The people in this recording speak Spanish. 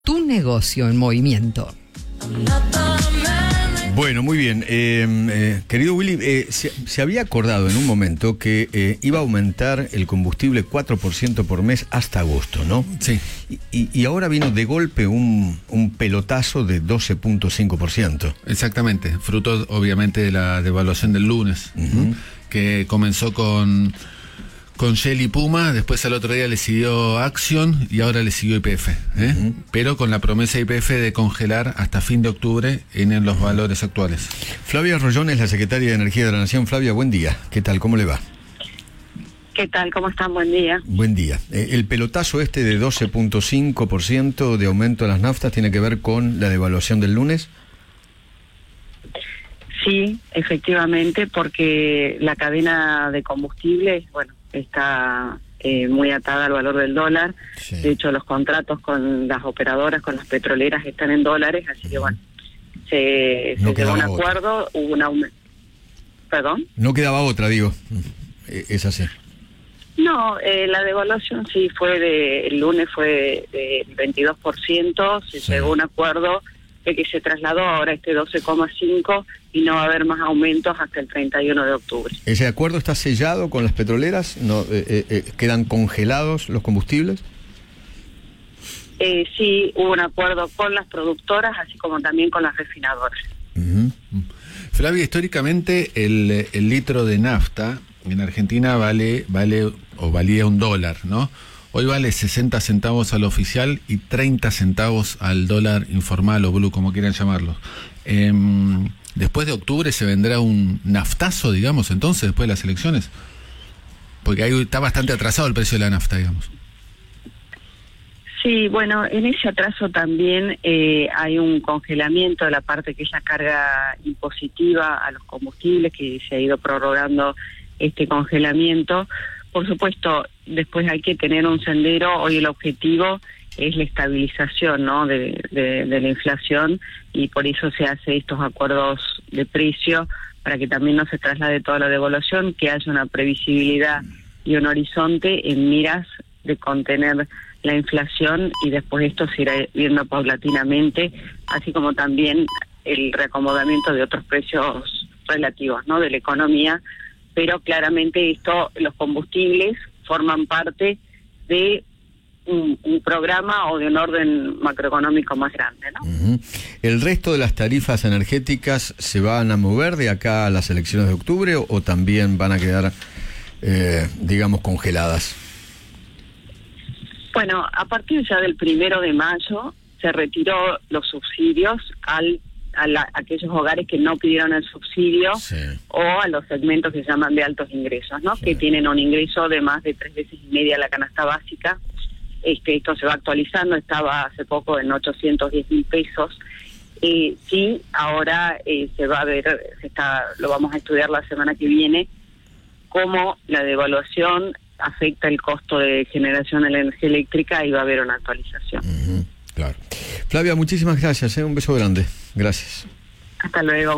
Tu negocio en movimiento. Bueno, muy bien. Querido Willy, se había acordado en un momento que iba a aumentar el combustible 4% por mes hasta agosto, ¿no? Sí. Y ahora vino de golpe un pelotazo de 12.5%. Exactamente, fruto obviamente de la devaluación del lunes, Uh-huh. que comenzó con Shell y Puma, después al otro día le siguió Action y ahora le siguió YPF, Uh-huh. pero con la promesa de YPF de congelar hasta fin de octubre en los valores actuales. Flavia Rollón es la secretaria de Energía de la Nación. Flavia, buen día. ¿Qué tal? ¿Cómo le va? ¿Qué tal? ¿Cómo están? Buen día. Buen día. El pelotazo de 12.5% de aumento de las naftas tiene que ver con la devaluación del lunes. Sí, efectivamente, porque la cadena de combustibles, bueno, está muy atada al valor del dólar. Sí. De hecho, los contratos con las operadoras, con las petroleras, están en dólares, así que bueno, se No llegó a un quedaba otra. acuerdo, hubo un aumento. ¿Perdón? No quedaba otra, digo. Es así. No, la devaluación sí fue el lunes fue del 22%, se Sí. llegó a un acuerdo de que se trasladó ahora 12,5 y no va a haber más aumentos hasta el 31 de octubre. ¿Ese acuerdo está sellado con las petroleras? ¿No, quedan congelados los combustibles? Sí, hubo un acuerdo con las productoras, así como también con las refinadoras. Uh-huh. Flavia, históricamente el litro de nafta en Argentina valía $1, ¿no? Hoy vale 60 centavos al oficial y 30 centavos al dólar informal o blue, como quieran llamarlo. Después de octubre se vendrá un naftazo, digamos, entonces, después de las elecciones. Porque ahí está bastante atrasado el precio de la nafta, digamos. Sí, bueno, en ese atraso también hay un congelamiento de la parte que es la carga impositiva a los combustibles, que se ha ido prorrogando este congelamiento. Por supuesto, después hay que tener un sendero. Hoy el objetivo es la estabilización, ¿no?, de la inflación, y por eso se hace estos acuerdos de precio, para que también no se traslade toda la devaluación, que haya una previsibilidad y un horizonte en miras de contener la inflación, y después esto se irá viendo paulatinamente, así como también el reacomodamiento de otros precios relativos, ¿no?, de la economía. Pero claramente los combustibles forman parte de un programa o de un orden macroeconómico más grande, ¿no? Uh-huh. ¿El resto de las tarifas energéticas se van a mover de acá a las elecciones de octubre o también van a quedar, digamos, congeladas? Bueno, a partir ya del 1 de mayo se retiró los subsidios a aquellos hogares que no pidieron el subsidio, Sí. o a los segmentos que se llaman de altos ingresos, ¿no? Sí. Que tienen un ingreso de más de 3 veces y media la canasta básica. Esto se va actualizando, estaba hace poco en 810.000 pesos. Sí, ahora se va a ver, lo vamos a estudiar la semana que viene, cómo la devaluación afecta el costo de generación de la energía eléctrica, y va a haber una actualización. Uh-huh. Claro. Flavia, muchísimas gracias. Un beso grande. Gracias. Hasta luego.